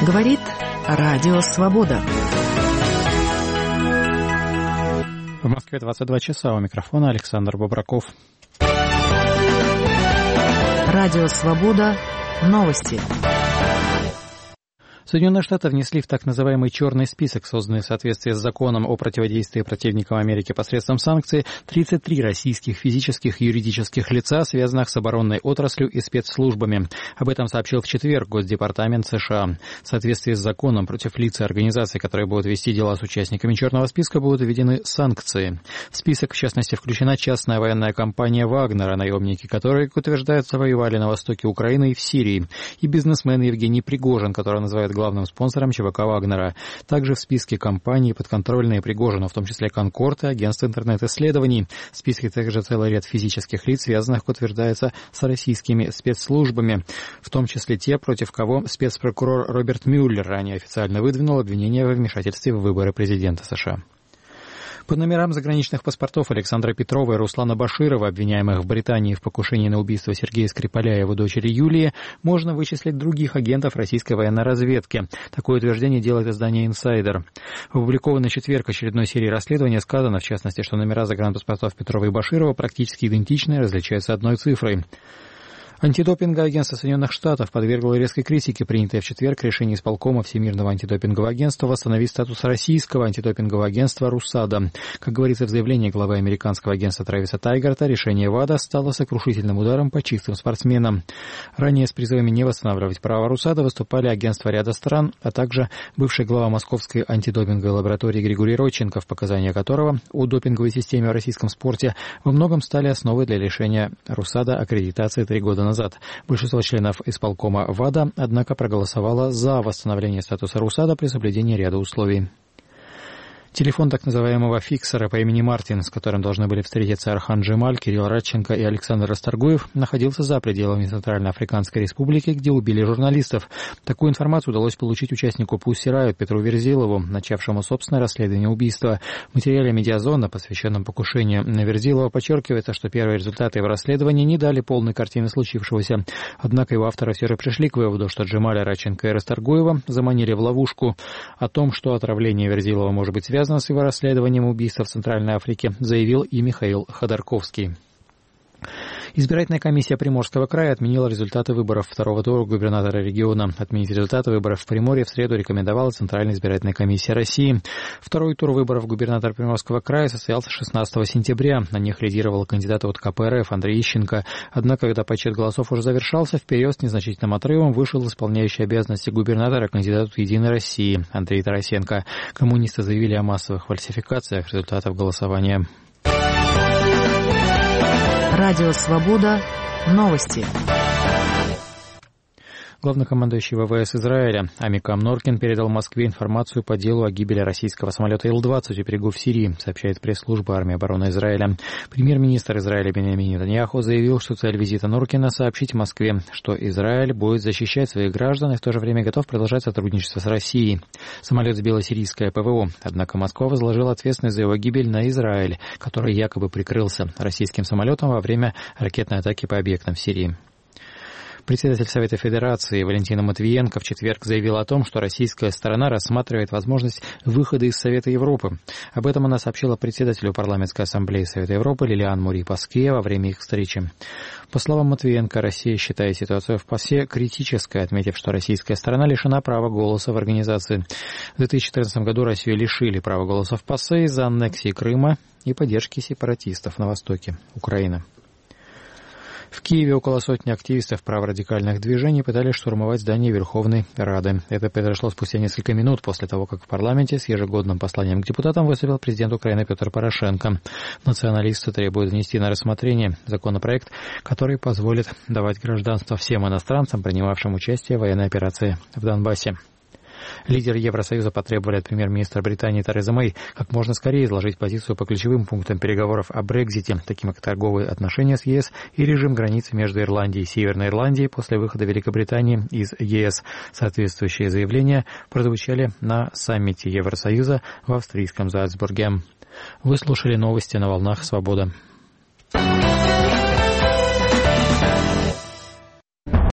Говорит Радио Свобода. В Москве 22 часа. У микрофона Александр Бобраков. Радио Свобода. Новости. Соединенные Штаты внесли в так называемый черный список, созданный в соответствии с законом о противодействии противникам Америки посредством санкций, 33 российских физических и юридических лица, связанных с оборонной отраслью и спецслужбами. Об этом сообщил в четверг Госдепартамент США. В соответствии с законом против лиц и организаций, которые будут вести дела с участниками черного списка, будут введены санкции. В список, в частности, включена частная военная компания «Вагнера», наемники которой, как утверждается, воевали на востоке Украины и в Сирии, и бизнесмен Евгений Пригожин, которого называют главным спонсором ЧВК «Вагнера». Также в списке компаний, подконтрольные Пригожину, в том числе «Конкорд» и агентство интернет-исследований. В списке также целый ряд физических лиц, связанных, как утверждается, с российскими спецслужбами, в том числе те, против кого спецпрокурор Роберт Мюллер ранее официально выдвинул обвинение во вмешательстве в выборы президента США. По номерам заграничных паспортов Александра Петрова и Руслана Баширова, обвиняемых в Британии в покушении на убийство Сергея Скрипаля и его дочери Юлии, можно вычислить других агентов российской военной разведки. Такое утверждение делает издание «Инсайдер». В опубликованной в четверг очередной серии расследования сказано, в частности, что номера загранпаспортов Петрова и Баширова практически идентичны и различаются одной цифрой. Антидопинговое агентство Соединенных Штатов подвергло резкой критике принятое в четверг решение исполкома Всемирного антидопингового агентства восстановить статус российского антидопингового агентства «Русада». Как говорится в заявлении главы американского агентства Трэвиса Тайгарта, решение ВАДА стало сокрушительным ударом по чистым спортсменам. Ранее с призывами не восстанавливать право «Русада» выступали агентства ряда стран, а также бывший глава Московской антидопинговой лаборатории Григорий Родченков, показания которого о допинговой системе в российском спорте во многом стали основой для лишения «Русада» аккредитации 3 года назад. Большинство членов исполкома ВАДА, однако, проголосовало за восстановление статуса «Русада» при соблюдении ряда условий. Телефон так называемого фиксера по имени Мартин, с которым должны были встретиться Архан Джемаль, Кирилл Радченко и Александр Расторгуев, находился за пределами Центральноафриканской Республики, где убили журналистов. Такую информацию удалось получить участнику Pussy Riot Петру Верзилову, начавшему собственное расследование убийства. В материале «Медиазона», посвященном покушению на Верзилова, подчеркивается, что первые результаты его расследования не дали полной картины случившегося. Однако его авторы все же пришли к выводу, что Джемаля, Радченко и Расторгуева заманили в ловушку. О том, что отравление Верзилова может быть связано с его расследованием убийства в Центральной Африке, заявил и Михаил Ходорковский. Избирательная комиссия Приморского края отменила результаты выборов второго тура губернатора региона. Отменить результаты выборов в Приморье в среду рекомендовала Центральная избирательная комиссия России. Второй тур выборов губернатора Приморского края состоялся 16 сентября. На них лидировал кандидат от КПРФ Андрей Ищенко. Однако, когда подсчет голосов уже завершался, вперед с незначительным отрывом вышел исполняющий обязанности губернатора кандидат от «Единой России» Андрей Тарасенко. Коммунисты заявили о массовых фальсификациях результатов голосования. Радио Свобода. Новости. Главнокомандующий ВВС Израиля Амикам Норкин передал Москве информацию по делу о гибели российского самолета Ил-20 у берегов Сирии, сообщает пресс-служба армии обороны Израиля. Премьер-министр Израиля Биньямин Нетаньяху заявил, что цель визита Норкина — сообщить Москве, что Израиль будет защищать своих граждан и в то же время готов продолжать сотрудничество с Россией. Самолет сбило сирийское ПВО, однако Москва возложила ответственность за его гибель на Израиль, который якобы прикрылся российским самолетом во время ракетной атаки по объектам в Сирии. Председатель Совета Федерации Валентина Матвиенко в четверг заявила о том, что российская сторона рассматривает возможность выхода из Совета Европы. Об этом она сообщила председателю Парламентской ассамблеи Совета Европы Лилиан Мури-Паске во время их встречи. По словам Матвиенко, Россия считает ситуацию в ПАСЕ критической, отметив, что российская сторона лишена права голоса в организации. В 2014 году Россию лишили права голоса в ПАСЕ из-за аннексии Крыма и поддержки сепаратистов на востоке Украины. В Киеве около сотни активистов праворадикальных движений пытались штурмовать здание Верховной Рады. Это произошло спустя несколько минут после того, как в парламенте с ежегодным посланием к депутатам выступил президент Украины Петр Порошенко. Националисты требуют внести на рассмотрение законопроект, который позволит давать гражданство всем иностранцам, принимавшим участие в военной операции в Донбассе. Лидеры Евросоюза потребовали от премьер-министра Британии Терезы Мэй как можно скорее изложить позицию по ключевым пунктам переговоров о Брексите, таким как торговые отношения с ЕС и режим границы между Ирландией и Северной Ирландией после выхода Великобритании из ЕС. Соответствующие заявления прозвучали на саммите Евросоюза в австрийском Зальцбурге. Вы слушали новости на волнах «Свобода».